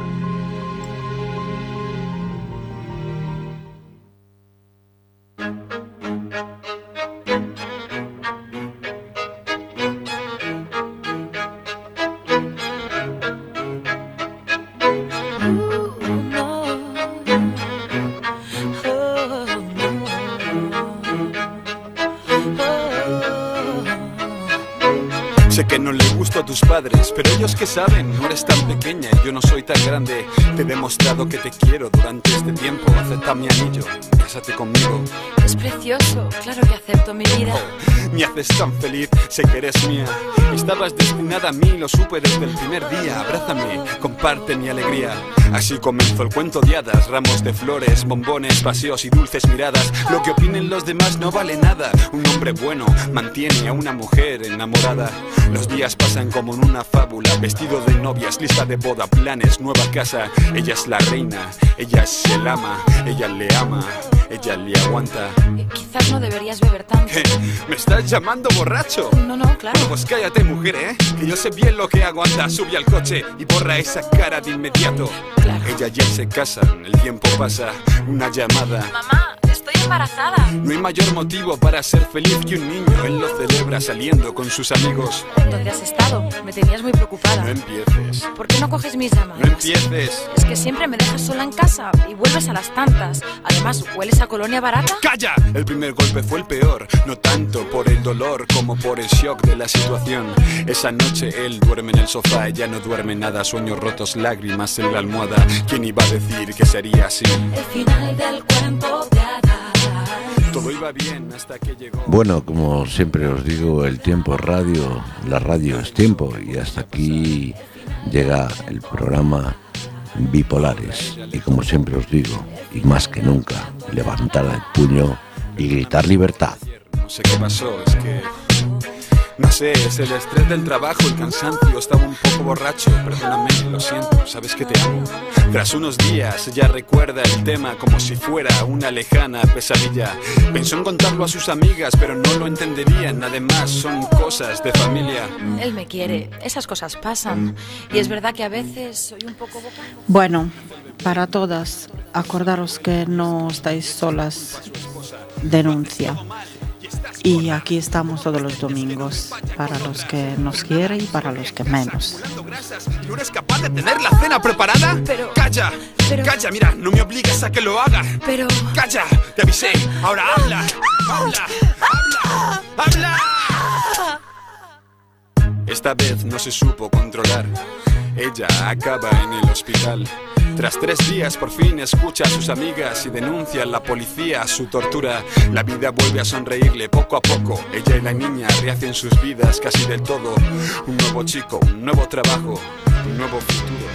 Sé que no le gusto a tus padres, pero ellos que saben, no eres tan pequeña y yo no soy tan grande. Te he demostrado que te quiero durante este tiempo. Acepta mi anillo, cásate conmigo. Es precioso, claro que acepto mi vida. Oh, me haces tan feliz, sé que eres mía. Estabas destinada a mí, lo supe desde el primer día. Abrázame, comparte mi alegría. Así comenzó el cuento de hadas, ramos de flores, bombones, paseos y dulces miradas. Lo que opinen los demás no vale nada. Un hombre bueno mantiene a una mujer enamorada. Los días pasan como en una fábula, vestido de novias, lista de boda, planes, nueva casa. Ella es la reina, ella es el ama, ella le ama, ella le aguanta. Eh, quizás no deberías beber tanto. ¿Qué? ¿Me estás llamando borracho? No, no, claro. Pues cállate, mujer, ¿eh? Que yo sé bien lo que hago. Anda, sube al coche y borra esa cara de inmediato. Claro. Ella y él se casan, el tiempo pasa, una llamada. Mamá, estoy embarazada. No hay mayor motivo para ser feliz que un niño. Él lo celebra saliendo con sus amigos. ¿Dónde has estado? Me tenías muy preocupada. No empieces. ¿Por qué no coges mis llamadas? No empieces. Es que siempre me dejas sola en casa y vuelves a las tantas. Además, ¿hueles a colonia barata? ¡Calla! El primer golpe fue el peor. No tanto por el dolor como por el shock de la situación. Esa noche él duerme en el sofá, ella no duerme nada. Sueños rotos, lágrimas en la almohada. ¿Quién iba a decir que sería así? El final del cuento de hadas. Todo iba bien hasta que llegó. Bueno, como siempre os digo, el tiempo es radio, la radio es tiempo, y hasta aquí llega el programa Bipolares. Y como siempre os digo, y más que nunca, levantar el puño y gritar libertad. No sé qué pasó, es que... No sé, es el estrés del trabajo, el cansancio, estaba un poco borracho, perdóname, lo siento, sabes que te amo. Tras unos días ella recuerda el tema como si fuera una lejana pesadilla. Pensó en contarlo a sus amigas, pero no lo entenderían, además son cosas de familia. Él me quiere, esas cosas pasan, y es verdad que a veces soy un poco boca. Bueno, para todas, acordaros que no estáis solas. Denuncia. Y aquí estamos todos los domingos, para los que nos quieren y para los que menos. ¿No eres capaz de tener la cena preparada? Pero... ¡Calla! Pero... ¡Calla! Mira, no me obligues a que lo haga. Pero... ¡Calla! ¡Te avisé! ¡Ahora habla! ¡Habla! ¡Habla! ¡Habla! Esta vez no se supo controlar. Ella acaba en el hospital. Tras tres días por fin escucha a sus amigas y denuncia a la policía su tortura. La vida vuelve a sonreírle poco a poco. Ella y la niña rehacen sus vidas casi del todo. Un nuevo chico, un nuevo trabajo, un nuevo futuro.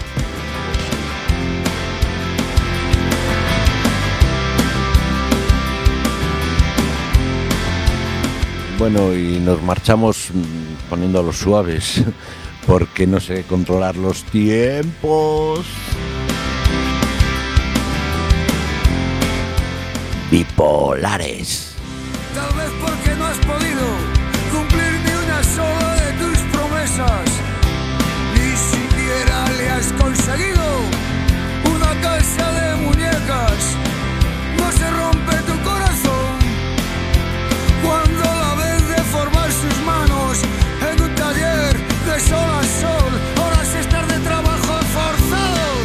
Bueno, y nos marchamos poniéndolos suaves, porque no sé controlar los tiempos. Bipolares. Tal vez porque no has podido cumplir ni una sola de tus promesas, ni siquiera le has conseguido una casa de muñecas. No se rompe tu corazón cuando la ves deformar sus manos en un taller de sol a sol, horas extras de trabajo forzados.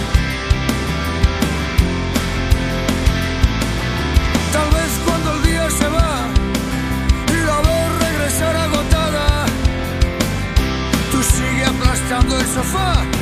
Tal vez cuando el día se va y la ves regresar agotada, tú sigues aplastando el sofá